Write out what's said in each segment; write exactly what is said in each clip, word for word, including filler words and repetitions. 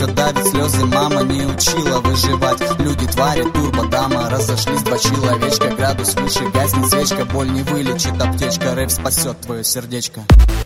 сердце давит, слезы мама не учила выживать. Люди, твари, турбо, дама, разошлись два человечка. Градус выше, гаснет свечка, боль не вылечит аптечка. Рэп спасет твое сердечко.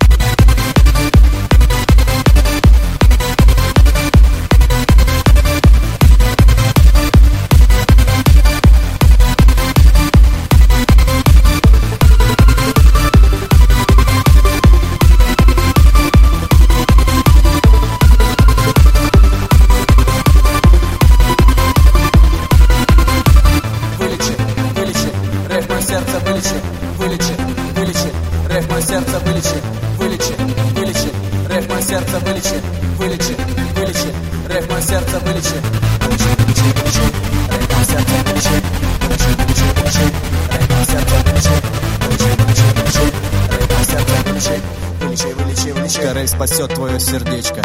Сердце вылечи, вылечи, вылечи, рэп мое сердце вылечи, вылечи, вылечи, рэп мое сердце вылечи, вылечи, вылечи, рэп мое сердце вылечи, вылечи, вылечи, вылечи, рэп мое сердце вылечи, вылечи, вылечи, вылечи, рэп мое сердце вылечи, вылечи, вылечи, вылечи, рэп мое сердце вылечи, вылечи, вылечи, вылечи, рэп спасет твое сердечко.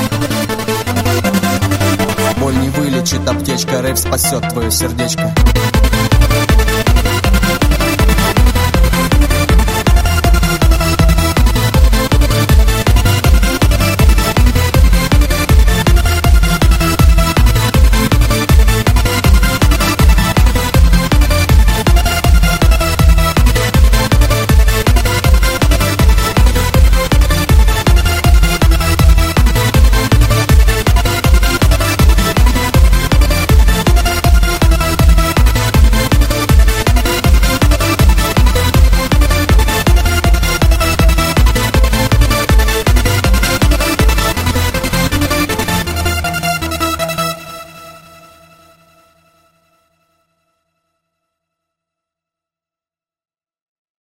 Боль не вылечит аптечка, рэп спасет твое сердечко.